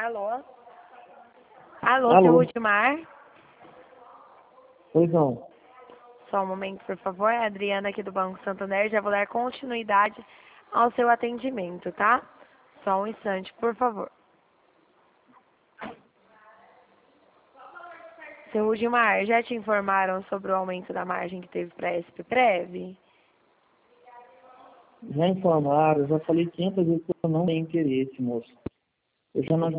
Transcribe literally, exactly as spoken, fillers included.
Alô? Alô, Alô? seu Rudimar? Pois não. Só um momento, por favor. É a Adriana aqui do Banco Santander. Já vou dar continuidade ao seu atendimento, tá? Só um instante, por favor. Seu Rudimar, já te informaram sobre o aumento da margem que teve para a S P Prev? Já informaram, eu já falei quinhentas vezes que eu não tenho interesse, moço. Eu já não